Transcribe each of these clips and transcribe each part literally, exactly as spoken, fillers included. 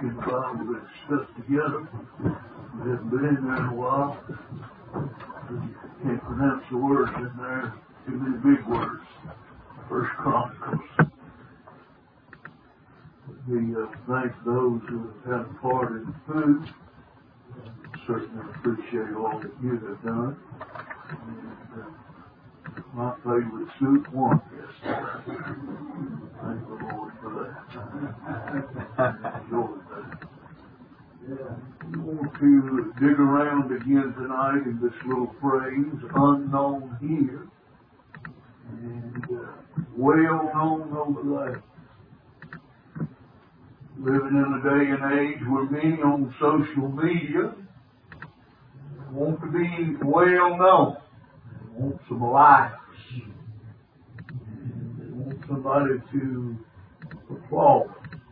in the Bible that's stuck together. We haven't been in there in a while. Can't pronounce the words in there. Too many big words. First Chronicles. We uh, thank those who have had a part in the food. Certainly appreciate all that you have done. And, uh, my favorite soup won yesterday. Thank the Lord for that. I enjoyed that. We want to dig around again tonight in this little phrase, unknown here, and uh, well known over there. Living in a day and age where many on social media want to be well known. They want some likes. And they want somebody to applaud.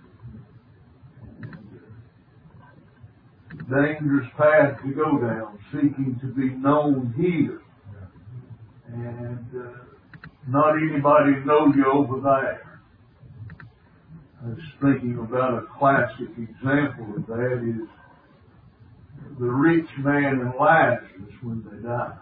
Dangerous path to go down, seeking to be known here. And uh, not anybody knows you over there. I was thinking about a classic example of that is the rich man and Lazarus when they died.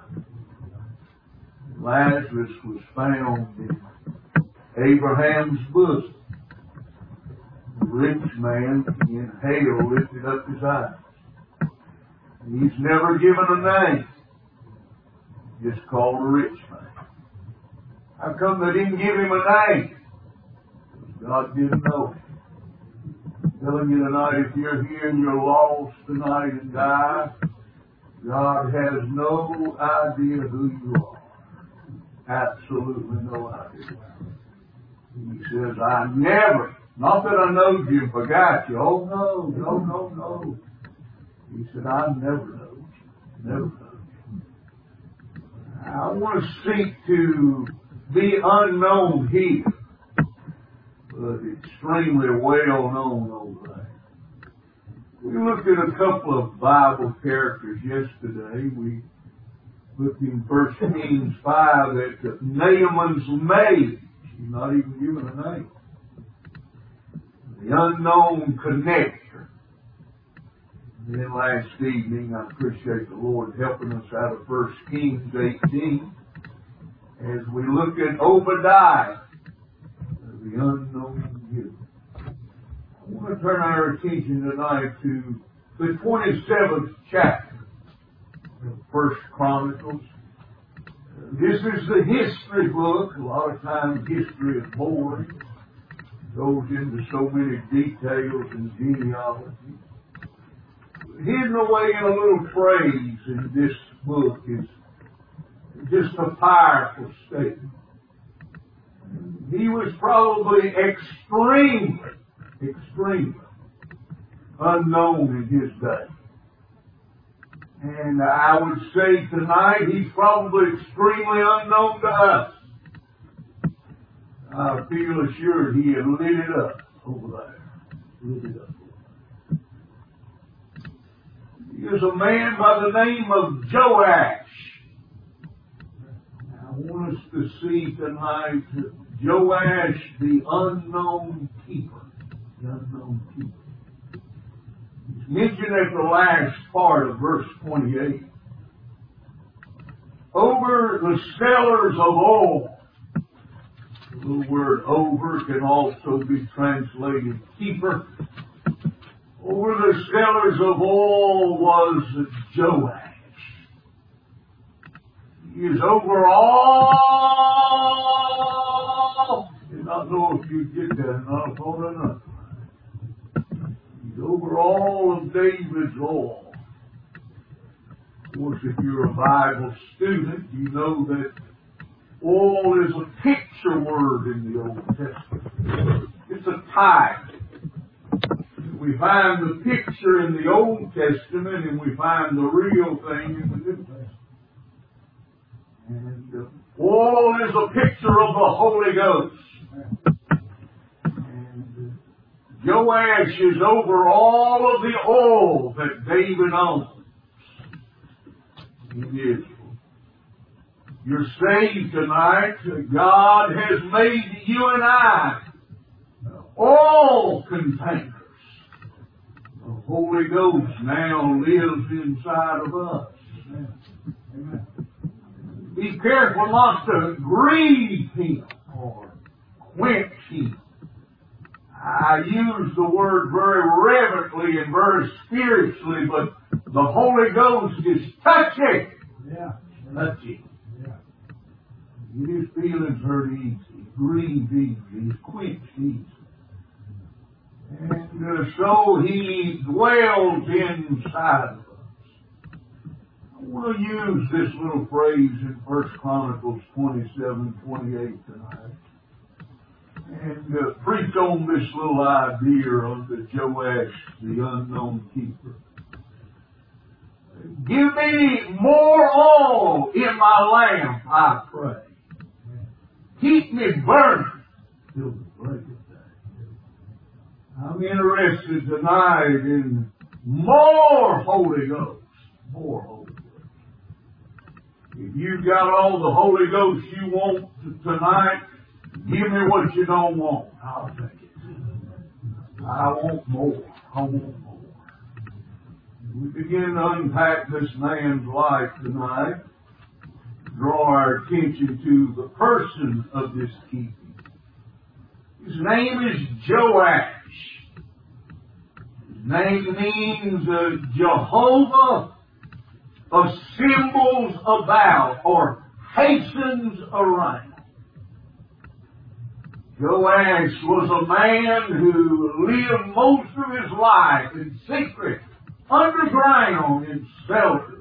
Lazarus was found in Abraham's bosom. The rich man in hell lifted up his eyes. He's never given a name. Just called a rich man. How come they didn't give him a name? God didn't know him. I'm telling you tonight, if you're here and you're lost tonight and die, God has no idea who you are. Absolutely no idea. He says, I never, not that I know you and forgot you. Oh no, no, no, no. He said, I never know you. Never know you. I want to seek to be unknown here, but extremely well known over there. We looked at a couple of Bible characters yesterday. We looked in First Kings five at Naaman's maid. She's not even given a name. The unknown connector. And then last evening, I appreciate the Lord helping us out of First Kings eighteen as we look at Obadiah, the unknown giver. I want to turn our attention tonight to the twenty-seventh chapter of First Chronicles. This is the history book. A lot of times history is boring. It goes into so many details and genealogy. Hidden away in a little phrase in this book is just a powerful statement. He was probably extremely, extremely unknown in his day. And I would say tonight he's probably extremely unknown to us. I feel assured he had lit it up over there. Lit it up. He is a man by the name of Joash. I want us to see tonight Joash, the unknown keeper. The unknown keeper. He's mentioned at the last part of verse twenty-eight. Over the sellers of oil. The little word over can also be translated keeper. Over the sellers of oil was Joash. He is over all. I do not know if you get that, not upon enough. He's over all of David's oil. Of course, if you're a Bible student, you know that oil is a picture word in the Old Testament. It's a type. We find the picture in the Old Testament and we find the real thing in the New Testament. And uh, oil is a picture of the Holy Ghost. And uh, Joash is over all of the oil that David owns in Israel. You're saved tonight. God has made you and I oil containers. The Holy Ghost now lives inside of us. Amen. Be careful not to grieve Him or quench Him. I use the word very reverently and very spiritually, but the Holy Ghost is touchy. Yeah. Touchy. Yeah. His feelings hurt easy, grieved easy, He's quenched easy. And uh, so He dwells inside of us. I want to use this little phrase in First Chronicles twenty-seven, twenty-eight tonight. And uh, preach on this little idea of the Joash, the unknown keeper. Give me more oil in my lamp, I pray. Keep me burning till the break of day. I'm interested tonight in more Holy Ghost. More Holy Ghost. If you've got all the Holy Ghost you want tonight, give me what you don't want. I'll take it. I want more. I want more. We begin to unpack this man's life tonight. Draw our attention to the person of this keeping. His name is Joash. His name means uh, Jehovah assembles about or hastens around. Joash was a man who lived most of his life in secret, underground, in shelters,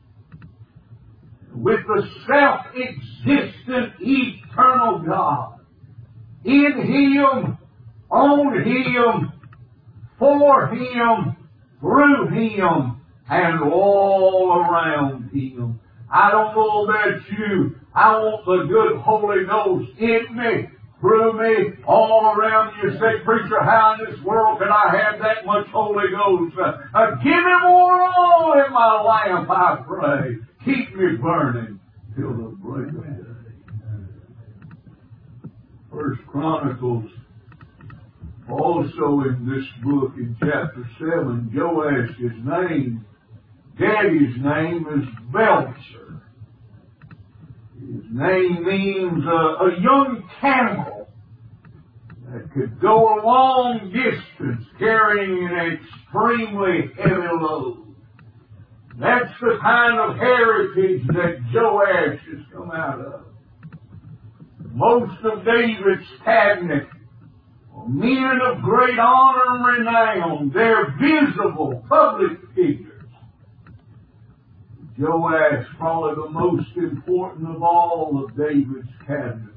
with the self-existent eternal God in Him, on Him, for Him, through Him, and all around Him. I don't know about you. I want the good Holy Ghost in me, through me, all around you. Say, preacher, how in this world can I have that much Holy Ghost? Uh, uh, give me more oil in my lamp, I pray. Keep me burning till the break of day. First Chronicles, also in this book, in chapter seven, Joash's name, Daddy's name is Belcher. His name means uh, a young camel that could go a long distance carrying an extremely heavy load. That's the kind of heritage that Joash has come out of. Most of David's cabinet are men of great honor and renown. They're visible public figures. Joash, probably the most important of all of David's cabinet,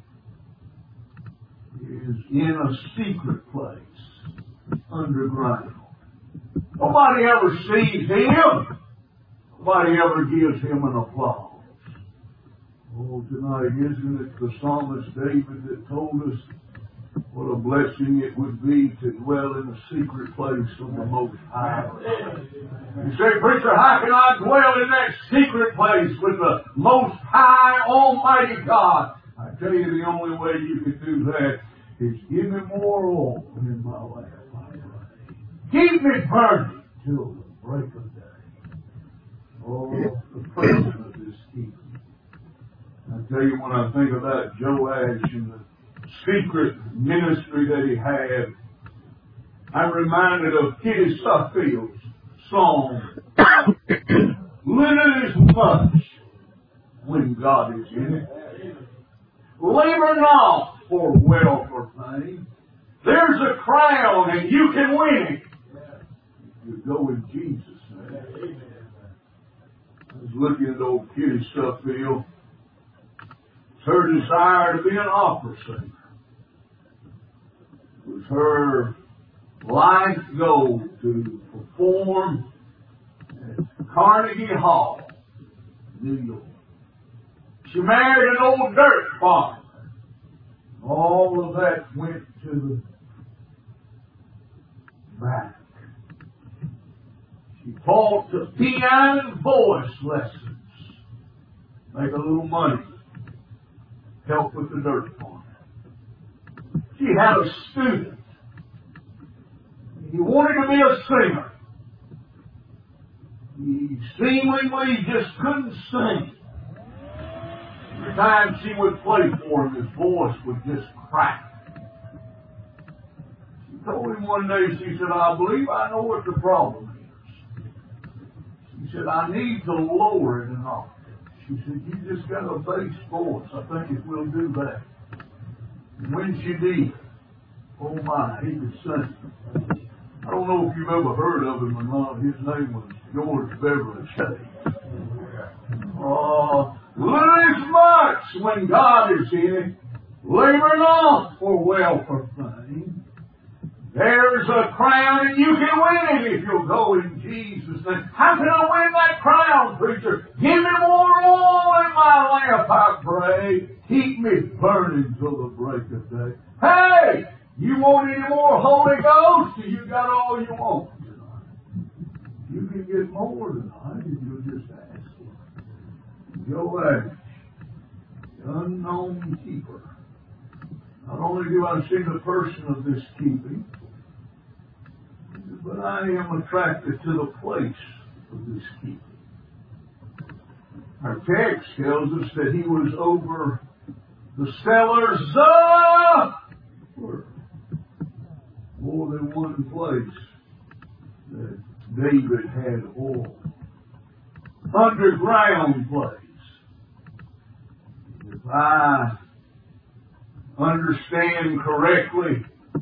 is in a secret place, underground. Nobody ever sees him. Nobody ever gives him an applause. Oh, tonight, isn't it the psalmist David that told us what a blessing it would be to dwell in the secret place of the Most High? You say, preacher, how can I dwell in that secret place with the Most High Almighty God? I tell you, the only way you can do that is give me more oil in my lamp. Keep me burning till the break of day. Oh, the person of this keeping. I tell you, when I think about Joash and the secret ministry that he had, I'm reminded of Kitty Suffield's song, "Little is much when God is in it. Labor not for wealth or fame. There's a crown and you can win it. You go with Jesus." Man. I was looking at old Kitty Suffield. It's her desire to be an opera singer. It was her life goal to perform at Carnegie Hall, New York. She married an old dirt farmer. All of that went to the back. She taught the piano and voice lessons, make a little money, help with the dirt farm. She had a student. He wanted to be a singer. He seemingly just couldn't sing. Every time she would play for him, his voice would just crack. She told him one day, she said, I believe I know what the problem is. She said, I need to lower it an octave. She said, you just got a bass voice. I think it will do that. And when she did, oh my, he could sing. I don't know if you've ever heard of him or not. His name was George Beverly Shea. Oh, little much when God is in it, labor not for wealth or fame. There's a crown and you can win it if you'll go in Jesus' name. How can I win that crown, preacher? Give me more oil in my lamp, I pray. Keep me burning till the break of day. Hey! You want any more Holy Ghost? You got all you want tonight. You can get more tonight if you'll just ask for it. Joash, the unknown keeper. Not only do I see the person of this keeping, but I am attracted to the place of this keeping. Our text tells us that he was over the cellars of work. More than one place that David had oil. Underground place. If I understand correctly,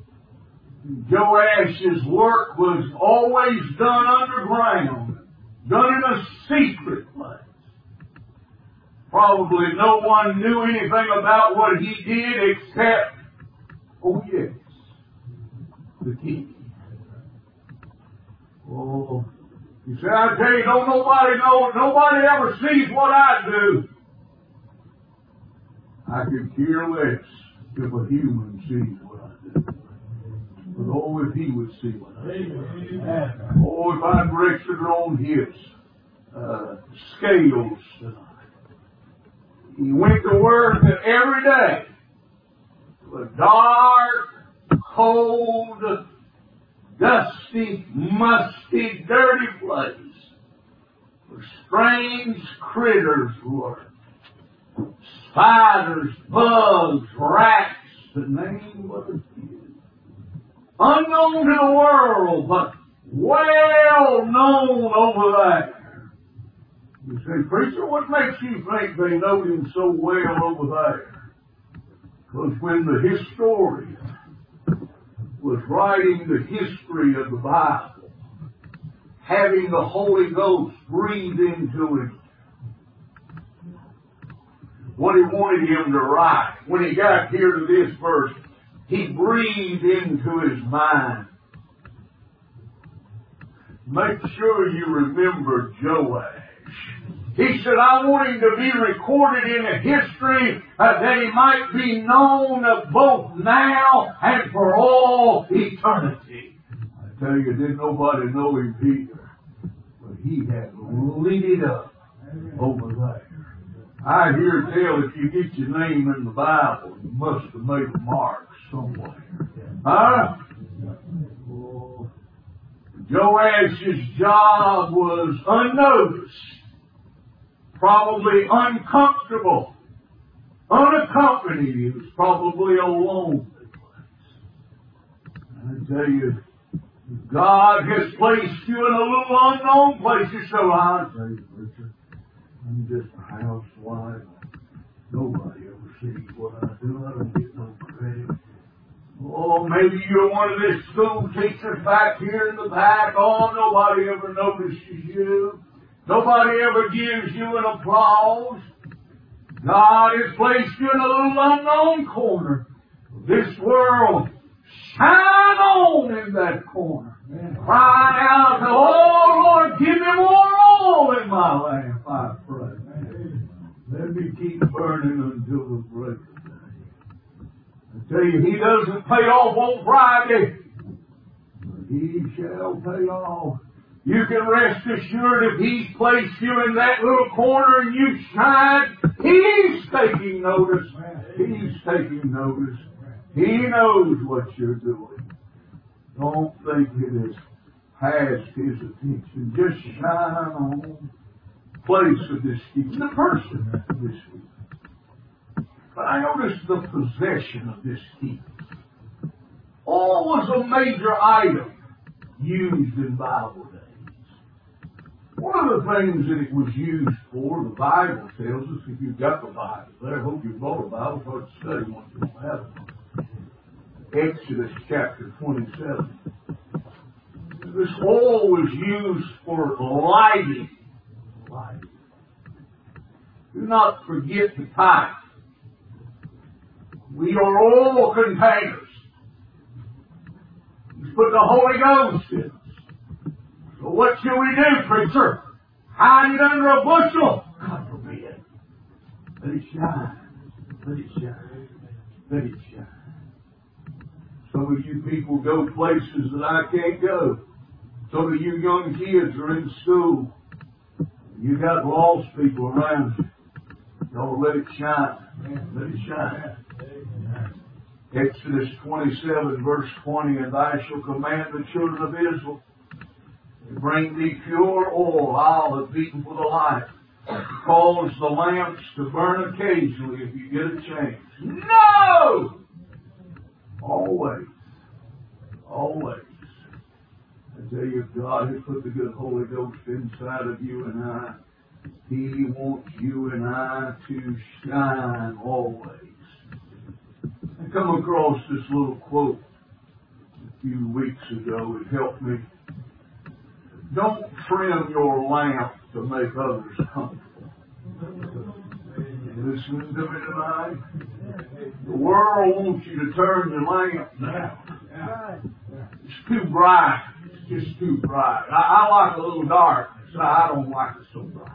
Joash's work was always done underground, done in a secret place. Probably no one knew anything about what he did except, oh yes, the king. Oh, you say, I tell you, don't nobody know, nobody ever sees what I do. I could care less if a human sees what I do. But oh, if he would see what I do. Oh, if I'd rested on his uh, scales tonight. He went to work every day. A dark, cold, dusty, musty, dirty place where strange critters lurked. Spiders, bugs, rats, to name but a few. Unknown to the world, but well known over there. You say, preacher, what makes you think they know him so well over there? Because when the historian was writing the history of the Bible, having the Holy Ghost breathe into it, what he wanted him to write, when he got here to this verse, he breathed into his mind. Make sure you remember Joash. He said, I want him to be recorded in the history uh, that he might be known uh, both now and for all eternity. I tell you, didn't nobody know him either. But he had lit it up over there. I hear tell if you get your name in the Bible, you must have made a mark somewhere. Huh? Oh. Joash's job was unnoticed, probably uncomfortable, unaccompanied. It was probably a lonely place. I tell you, God has placed you in a little unknown place. You say, I tell you, Richard, I'm just a housewife. Nobody ever sees what I do. I don't get no credit. Oh, maybe you're one of these school teachers back here in the back. Oh, nobody ever notices you. Nobody ever gives you an applause. God has placed you in a little unknown corner of this world. Shine on in that corner. And cry out, oh, Lord, give me more oil in my lamp, I pray. Let me keep burning until the break of day. I tell you, he doesn't pay off on Friday, but he shall pay off. You can rest assured if he's placed you in that little corner and you shine, he's taking notice. He's taking notice. He knows what you're doing. Don't think it is has his attention. Just shine on the place of this keeper, the person of this keeper. But I noticed the possession of this keeper. All was a major item used in Bible days. One of the things that it was used for, the Bible tells us, if you've got the Bible there, I hope you've bought a Bible, start studying once you don't have it. Exodus chapter twenty-seven. This oil was used for lighting. Lighting. Do not forget the type. We are oil containers. He's put the Holy Ghost in us. So what shall we do, preacher? Hide it under a bushel? God forbid. Let it shine. Let it shine. Let it shine. Some of you people go places that I can't go. Some of you young kids are in school. You got lost people around you. Y'all let it shine. Let it shine. Exodus twenty-seven, verse twenty, and thou shalt command the children of Israel to bring thee pure oil, olive beaten for the light, cause the lamps to burn occasionally if you get a chance. No! Always. Always. I tell you, if God has put the good Holy Ghost inside of you and I, He wants you and I to shine always. I come across this little quote a few weeks ago. It helped me. Don't trim your lamp to make others comfortable. Listen to me tonight. The world wants you to turn your lamp down. It's too bright. It's just too bright. I, I like a little darkness. I don't like it so bright.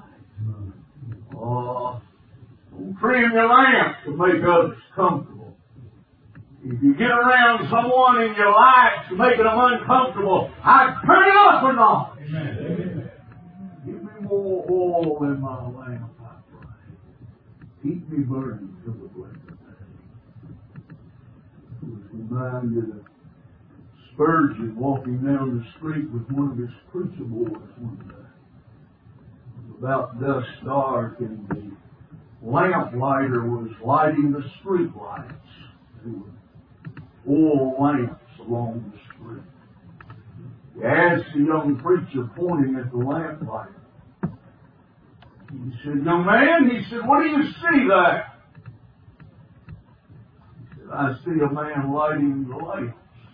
Oh, don't trim your lamp to make others comfortable. If you get around someone in your life to making them uncomfortable, I'd turn it up or not. Amen. Give me more oil in my lamp, I pray. Keep me burning till the break of day. I was reminded of Spurgeon walking down the street with one of his preacher boys one day. It was about dusk dark, and the lamplighter was lighting the street lights. There were oil lamps along the street. He asked the young preacher, pointing at the lamplighter. He said, young man, he said, what do you see there? He said, I see a man lighting the lamps.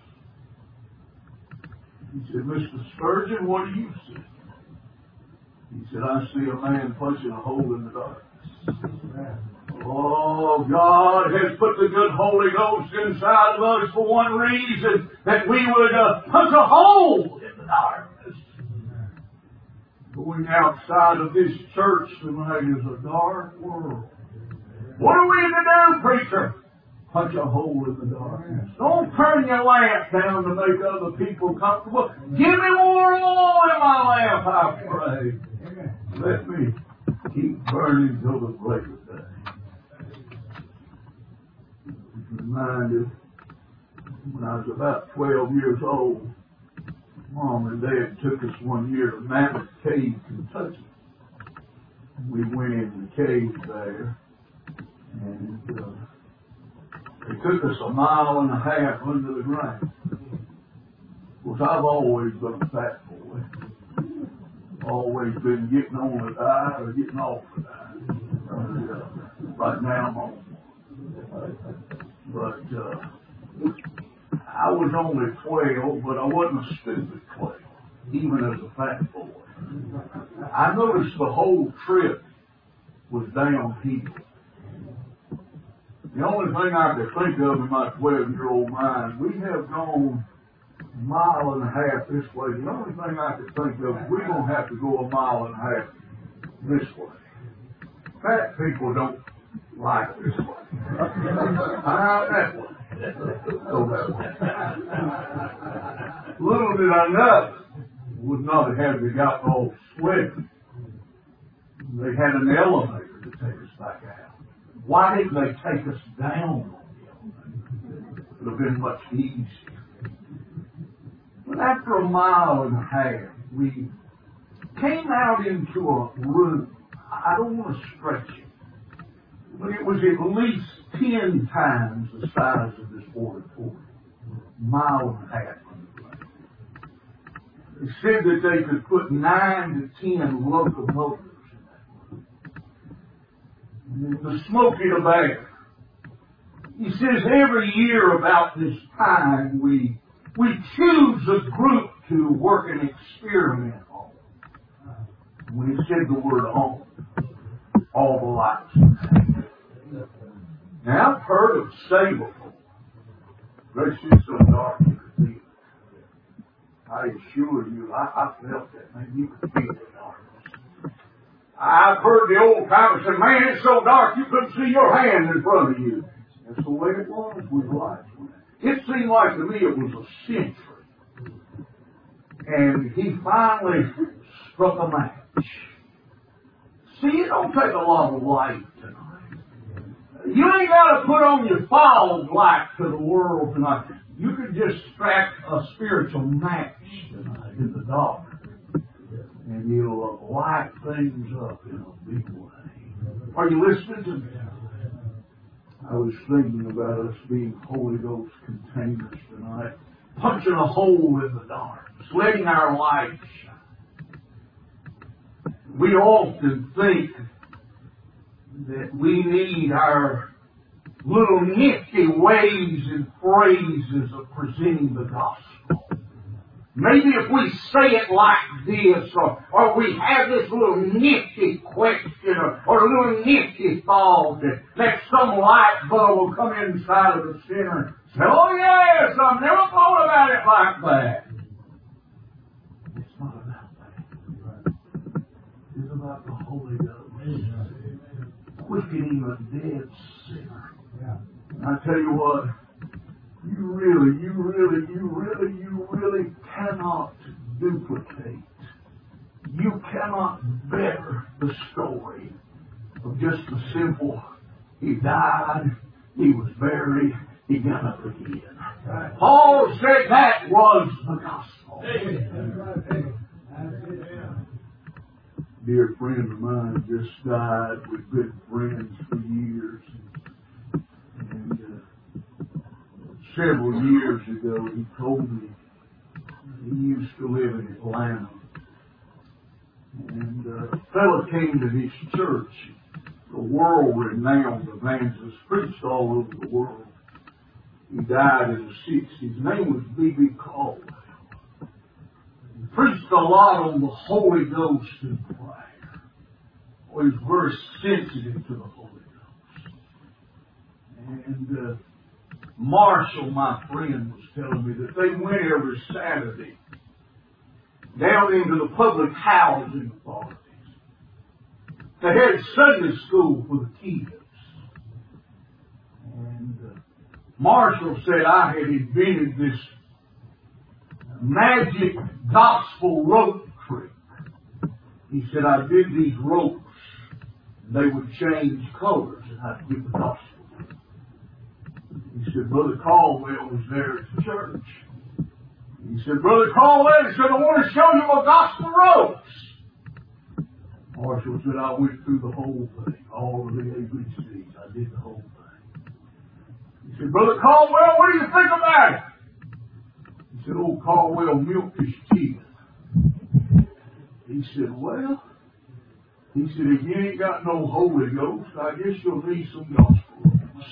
He said, Mister Spurgeon, what do you see? He said, I see a man punching a hole in the darkness. Oh, God has put the good Holy Ghost inside of us for one reason, that we would uh, punch a hole in the darkness. Going outside of this church tonight is a dark world. What are we to do, preacher? Punch a hole in the darkness. Don't turn your lamp down to make other people comfortable. Give me more oil in my lamp, I pray. Let me keep burning till the break of day. I was reminded when I was about twelve years old, Mom and Dad took us one year to Mammoth Cave, Kentucky. We went in the cave there, and uh, they took us a mile and a half under the ground. Of course, I've always been a fat boy. Always been getting on a diet or getting off a diet. Uh, right now I'm on. But uh, I was only twelve, but I wasn't a stupid twelve, even as a fat boy. I noticed the whole trip was downhill. The only thing I could think of in my twelve-year-old mind, we have gone a mile and a half this way. The only thing I could think of is we're going to have to go a mile and a half this way. Fat people don't like this way. I'm that way. Go that way. Little did I know, would not have had to gotten all sweaty. They had an elevator to take us back out. Why didn't they take us down on the elevator? It would have been much easier. After a mile and a half, we came out into a room. I don't want to stretch it, but it was at least ten times the size of this auditorium. Mile and a half underground. They said that they could put nine to ten locomotives in that room. The Smokey the Bear. He says every year about this time we we choose a group to work an experiment on. When he said the word on, all the lights. Now I've heard of Sable. Gracious, it's so dark you could see it. I assure you, I, I felt that. Man, you could feel the darkness. I've heard the old timer say, man, it's so dark you couldn't see your hand in front of you. That's the way it was with lights. It seemed like to me it was a century. And he finally struck a match. See, it don't take a lot of light tonight. You ain't got to put on your fog light to the world tonight. You can just strike a spiritual match tonight in the dark. And you'll light things up in a big way. Are you listening to me? I was thinking about us being Holy Ghost containers tonight, punching a hole in the dark, letting our light shine. We often think that we need our little nifty ways and phrases of presenting the gospel. Maybe if we say it like this, or, or we have this little nifty question, or, or a little nifty thought, that, that some light bulb will come inside of the sinner and say, oh yes, I've never thought about it like that. It's not about that. It's about the Holy Ghost. Quickening a dead sinner. And I tell you what, You really, you really, you really, you really cannot duplicate. You cannot better the story of just the simple, he died, he was buried, he got up again. Right. Paul said that was the gospel. Dear friend of mine just died. We've been friends for years. And uh, several years ago, he told me he used to live in Atlanta. And uh, a fellow came to his church, a world-renowned evangelist, preached all over the world. He died in the sixties. His name was B B Caldwell. He preached a lot on the Holy Ghost and prayer. Well, he was very sensitive to the Holy Ghost. And uh, Marshall, my friend, was telling me that they went every Saturday down into the public housing authorities. They had Sunday school for the kids. And uh, Marshall said I had invented this magic gospel rope trick. He said I did these ropes, and they would change colors, and I'd give the gospel. He said, Brother Caldwell was there at the church. He said, Brother Caldwell, he said, I want to show you my gospel ropes. Marshall said, I went through the whole thing, all of the A B Cs. I did the whole thing. He said, Brother Caldwell, what do you think about it? He said, old Caldwell milked his teeth. He said, well, he said, if you ain't got no Holy Ghost, I guess you'll need some gospel ropes.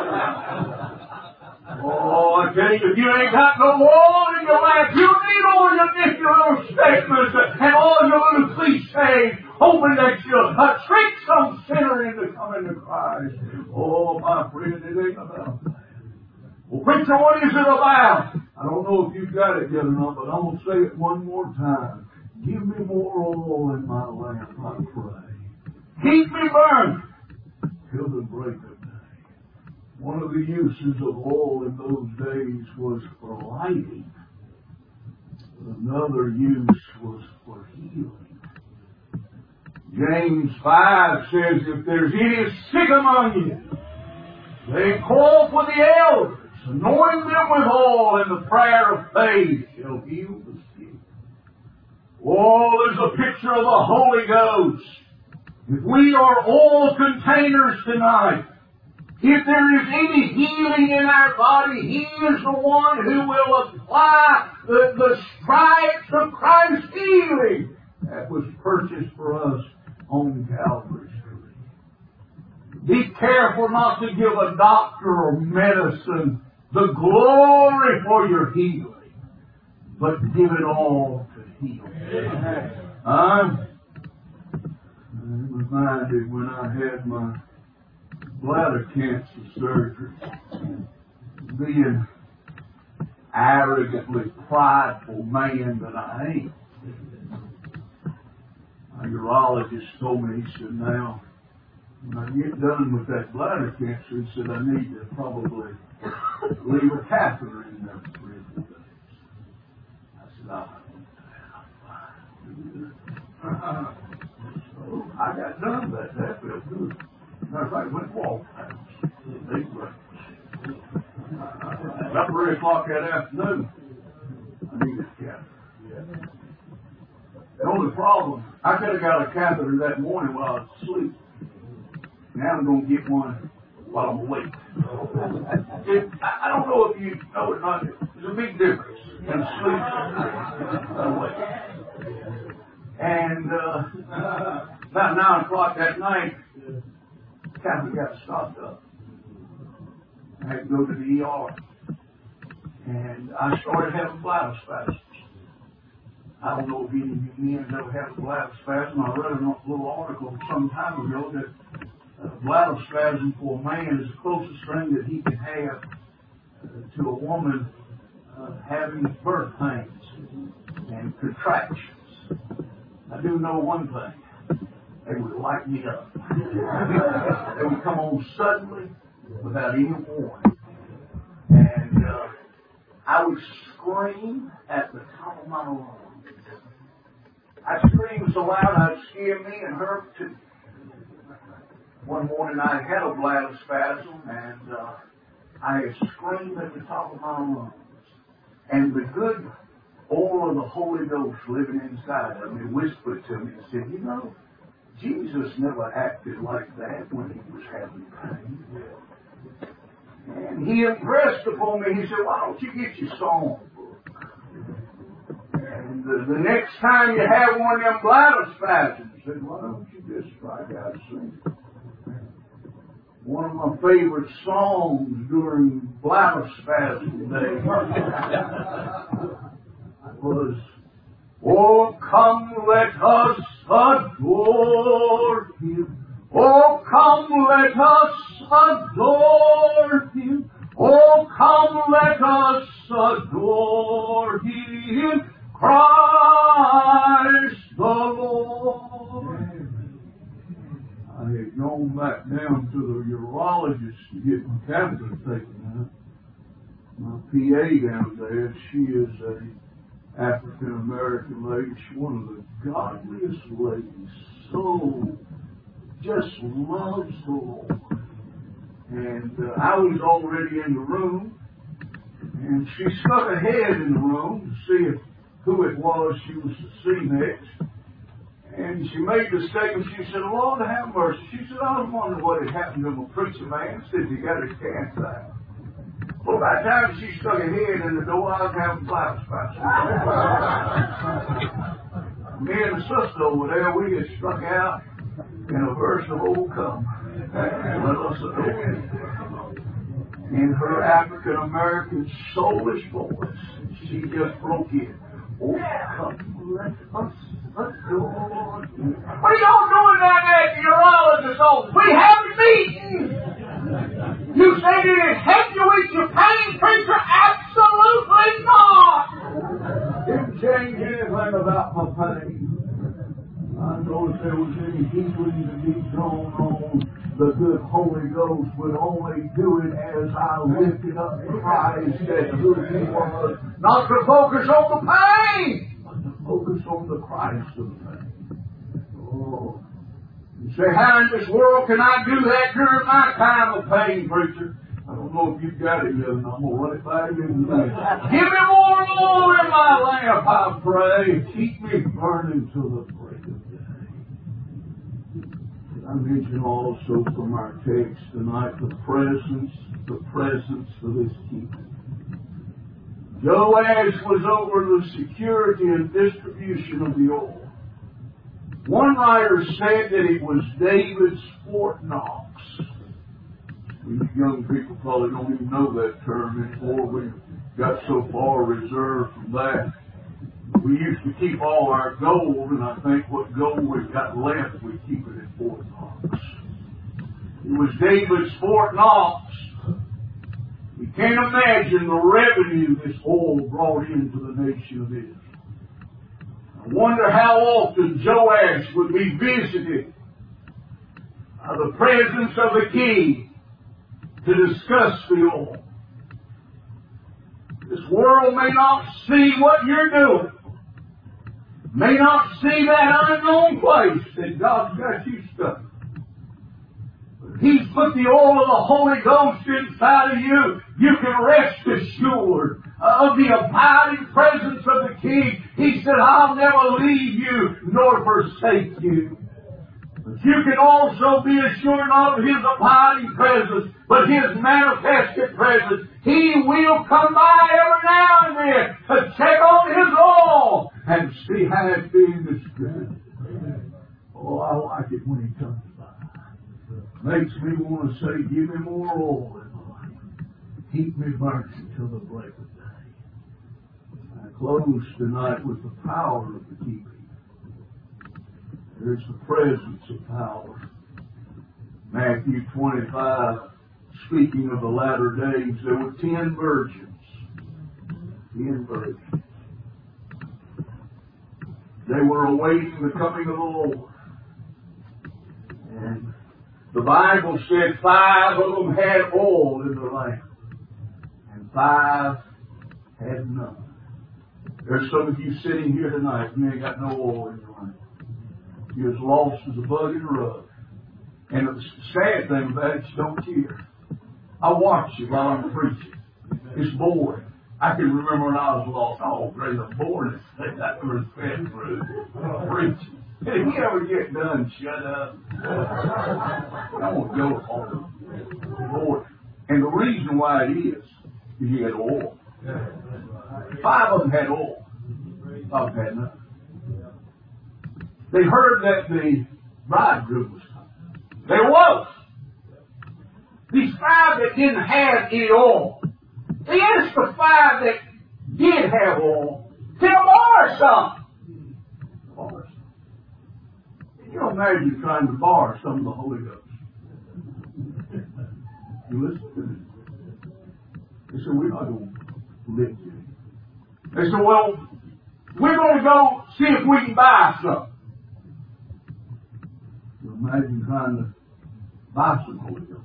Oh, I tell you, if you ain't got no wall in your life, you need all your nifty little statements and all your little cliches, hoping that you'll uh, trick some sinner into coming to Christ. Oh, my friend, it ain't about that. Well, preacher, what is it about? I don't know if you've got it yet or not, but I'm going to say it one more time. Give me more oil in my lamp, I pray. Keep me burning till the break of day. One of the uses of oil in those days was for lighting. Another use was for healing. James five says, if there's any sick among you, they call for the elders anointing them with oil, and the prayer of faith shall heal the sick. Oh, there's a picture of the Holy Ghost. If we are oil containers tonight, if there is any healing in our body, He is the one who will apply the, the stripes of Christ's healing that was purchased for us on Calvary's tree. Be careful not to give a doctor or medicine the glory for your healing, but give it all to Him. I'm reminded when I had my bladder cancer surgery, being arrogantly prideful man that I am. My urologist told me, he said, now, when I get done with that bladder cancer, he said, I need to probably leave a catheter in there for three or four days. I said, I don't know. So I got done with that. That felt good. Matter of fact, I went walk house. Big breakfast. About three o'clock that afternoon, I needed a catheter. The only problem, I could have got a catheter that morning while I was asleep. Now I'm going to get one while I'm awake. It, I don't know if you know it or not. There's a big difference in sleep and awake. And uh, about nine o'clock that night, the catheter got stopped up. I had to go to the E R. And I started having bladder spasms. I don't know if any of you men ever had a bladder spasm. I read a little article some time ago that uh, bladder spasm for a man is the closest thing that he can have uh, to a woman uh, having birth pains and contractions. I do know one thing. They would light me up. They would come on suddenly without any warning. And uh, I would scream at the top of my lungs. I screamed so loud I'd scare me and her too. One morning I had a bladder spasm and uh, I screamed at the top of my lungs. And the good oil of the Holy Ghost living inside of me whispered to me and said, you know, Jesus never acted like that when He was having pain. And He impressed upon me, He said, why don't you get your song book? And the, the next time you have one of them bladder spasms, He said, why don't you just strike out and sing? One of my favorite songs during bladder spasm days was, oh, come let us adore Him. Oh, come let us adore Him. Oh, come let us adore Him, Christ the Lord. I had gone back down to the urologist to get my catheter taken out. My P A down there, she is a African American lady. She's one of the godliest ladies. So just loves the Lord. And uh, I was already in the room, and she stuck a head in the room to see if, who it was she was to see next. And she made the statement, she said, Lord have mercy. She said, I was wondering what had happened to my preacher man since he got his cancer out. Well, by the time she stuck her head in the door, I was having bladder spasms. Me and the sister over there, we had struck out in a verse of Old Come. Let us adore Him. In her African American soulish voice, she just broke in. Oh, come, let us adore Him. What are y'all doing down there at the urologist's office? We have a meeting. You say did it help you with your pain, preacher? Absolutely not. Didn't change anything about my pain. I know if there was any healing to be going on, the good Holy Ghost would only do it as I lifted up Christ as who He was. Not to focus on the pain, but to focus on the Christ of the pain. Oh. You say, how in this world can I do that during my time of pain, preacher? I don't don't know if you've got it yet, and I'm going to run it by you in a minute. Give me more oil in my lamp, I pray. Keep me burning till the break of day. I mention also from our text tonight the presence, the presence of His keeping. Joash was over the security and distribution of the oil. One writer said that it was David's Fort Knox. These young people probably don't even know that term anymore. We got so far reserved from that. We used to keep all our gold, and I think what gold we've got left, we keep it at Fort Knox. It was David's Fort Knox. You can't imagine the revenue this oil brought into the nation of Israel. I wonder how often Joash would be visited by the presence of the king to discuss the oil. This world may not see what you're doing, may not see that unknown place that God's got you stuck. But He's put the oil of the Holy Ghost inside of you. You can rest assured of the abiding presence of the King. He said, I'll never leave you nor forsake you. But you can also be assured of His abiding presence, but His manifested presence. He will come by every now and then to check on His oil and see how it's being distributed. Oh, I like it when He comes by. Makes me want to say, give me more oil in my life. Keep me burning till the break of day. I close tonight with the power of the keeping. There's the presence of power. Matthew twenty-five, speaking of the latter days, there were ten virgins. Ten virgins. They were awaiting the coming of the Lord. And the Bible said five of them had oil in their lamp, and five had none. There's some of you sitting here tonight, you ain't got no oil in your lamp. You're as lost as a bug in a rug. And the sad thing about it, you don't care. I watch you while I'm preaching. It's boring. I can remember when I was lost. Oh, great, I'm boring. That's the respect for it. Preaching. If you ever get done, shut up. I want to go home. Lord. And the reason why it is, is you had oil. Five of them had oil. Five had nothing. They heard that the bridegroom was coming. There was. These five that didn't have any oil, they asked the five that did have oil, can I borrow some? Borrow some. Can you imagine trying to borrow some of the Holy Ghost? You listen to me. They said, we're not going to live you. They said, well, we're going to go see if we can buy some. You imagine trying to buy some Holy Ghost.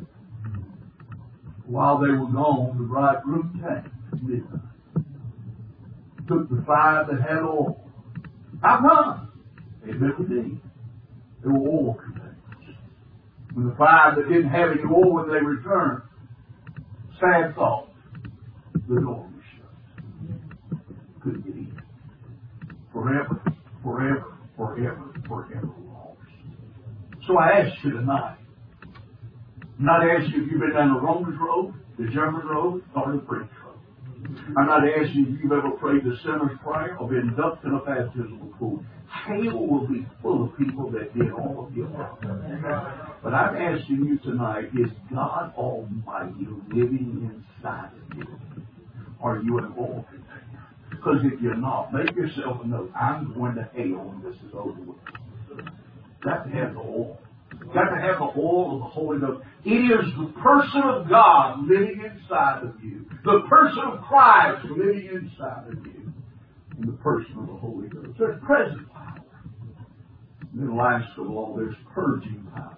While they were gone, the bridegroom came at midnight. Took the five that had oil. How come? They never did. They were oil containers. When the five that didn't have any oil, when they returned, sad thought, the door was shut. Couldn't get in. Forever, forever, forever, forever lost. So I ask you tonight, I'm not asking you if you've been down the Romans road, the German road, or the French road. I'm not asking you if you've ever prayed the sinner's prayer or been dunked in a baptismal pool. Hell will be full of people that did all of your work. But I'm asking you tonight, is God Almighty living inside of you? Are you an oil container? Because if you're not, make yourself a note. I'm going to hell when this is over with. Got to have the oil. Got to have the oil of the Holy Ghost. It is the person of God living inside of you. The person of Christ living inside of you. In the person of the Holy Ghost. There's present power. And then last of all, there's purging power.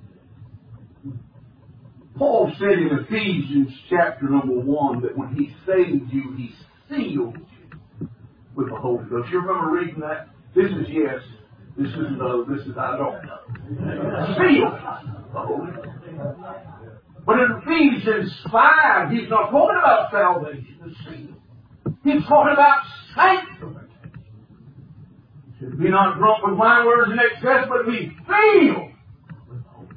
Paul said in Ephesians chapter number one that when He saved you, He sealed you with the Holy Ghost. You remember reading that? This is yes. This is no. This is I don't know. Sealed. The Holy Ghost. But in Ephesians five, he's not talking about salvation, the seal. He's talking about sanctification. He said, be not drunk with wine, words, and excess, but be filled with the Holy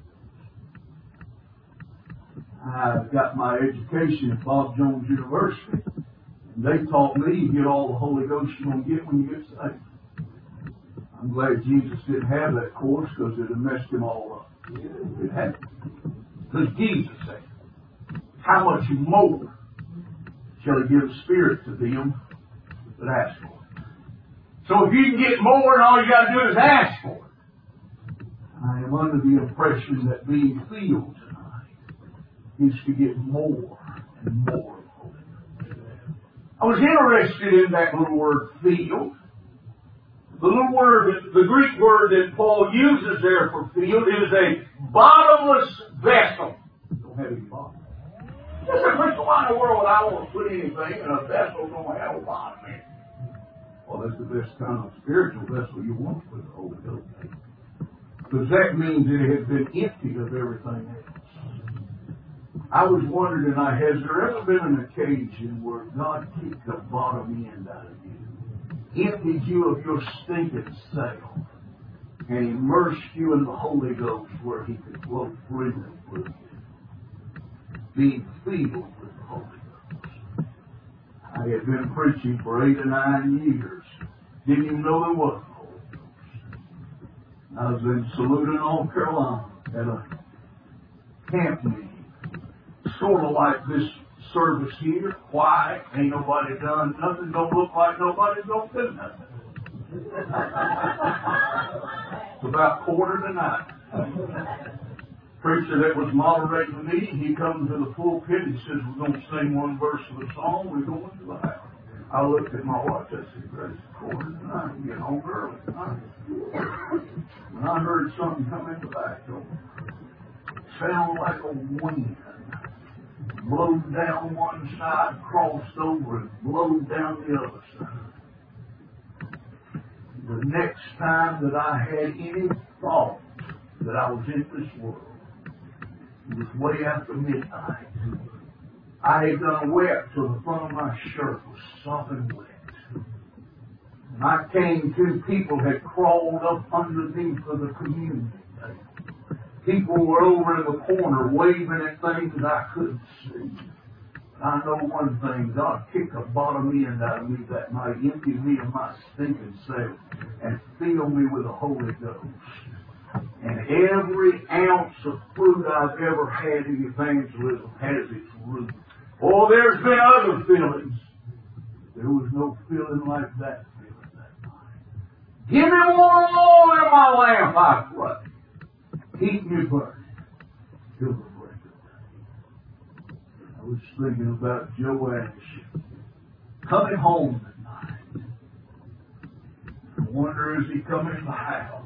Ghost. I got my education at Bob Jones University. And they taught me you get all the Holy Ghost you're going to get when you get saved. I'm glad Jesus didn't have that course because it would have messed him all up. It had. Because Jesus said, how much more shall he give the Spirit to them that ask for it? So if you can get more, and all you got to do is ask for it. I am under the impression that being filled tonight is to get more and more of Holy Ghost. I was interested in that little word, filled. The little word, the Greek word that Paul uses there for filled is a bottomless vessel. Don't have any bottom. Just a preacher, why in the world would I want to put anything in a vessel that don't have a bottom in it? Well, that's the best kind of spiritual vessel you want to put the Holy Ghost in. Because that means it has been emptied of everything else. I was wondering tonight, has there ever been an occasion where God kicked the bottom end out of you? Emptied you of your stinking self and immersed you in the Holy Ghost where He could flow freely through you. Being filled with the Holy Ghost. I had been preaching for eight or nine years. Didn't even know there was a Holy Ghost. I was in Saluda, North Carolina at a camp meeting. Sort of like this service here, quiet, ain't nobody done nothing, don't look like nobody don't do nothing. It's about quarter to nine. Preacher that was moderating the meeting, he comes to the pulpit and says, we're going to sing one verse of the song, we're going to the house. I looked at my watch, I said, Grace, quarter to nine, I'm getting home early tonight. When I heard something come in the back door, it sounded like a wind. Blowed down one side, crossed over, and blowed down the other side. The next time that I had any thought that I was in this world, it was way after midnight. I had done wet till the front of my shirt was sopping wet. And I came to, people had crawled up underneath of the communion table. People were over in the corner waving at things that I couldn't see. I know one thing, God kicked the bottom end out of me that night, emptied me of my stinking self, and filled me with the Holy Ghost. And every ounce of fruit I've ever had in evangelism has its root. Oh, there's been other feelings. There was no feeling like that feeling that night. Give me more oil in my lamp, I pray. Keep me burning till the break of day. I was thinking about Joash coming home at night. I wonder, is he coming in the house?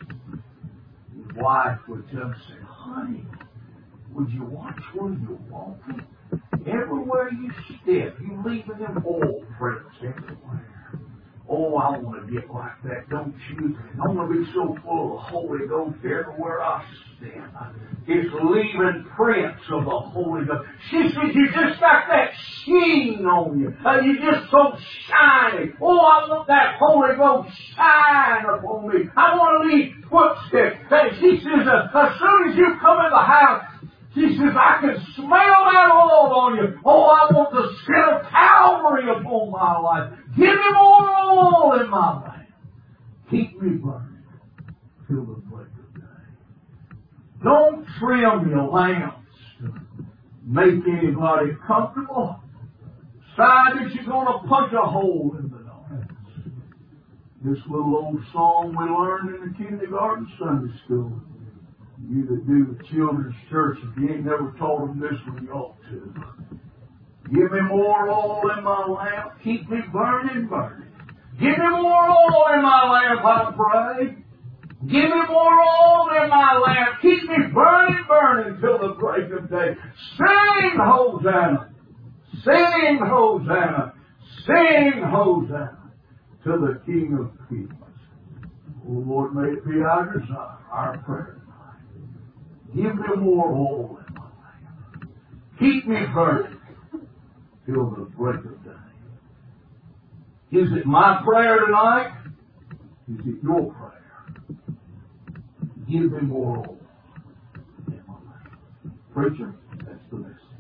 His wife would just say, honey, would you watch where you're walking? Everywhere you step, you leaving them oil prints everywhere. Oh, I want to get like that, don't you? I want to be so full of the Holy Ghost everywhere I step. It's leaving prints of the Holy Ghost. She says, you just got that sheen on you. Uh, you're just so shiny. Oh, I want that Holy Ghost shine upon me. I want to leave footsteps. Uh, she says, uh, as soon as you come in the house, she says, I can smell that oil on you. Oh, I want the scent of Calvary upon my life. Give me more oil in my lamp. Keep me burning till the break of day. Don't trim your lamps to make anybody comfortable. Decide that you're going to punch a hole in the dark. This little old song we learned in the kindergarten Sunday school. You that do the children's church, if you ain't never taught them this one, you ought to. Give me more oil in my lamp. Keep me burning, burning. Give me more oil in my lamp, I pray. Give me more oil in my lamp. Keep me burning, burning till the break of day. Sing Hosanna. Sing Hosanna. Sing Hosanna to the King of Kings. Oh Lord, may it be our desire, our prayer. Give me more oil in my lamp. Keep me burning till the break of day. Is it my prayer tonight? Is it your prayer? Give me more oil in my life. Preacher, that's the message.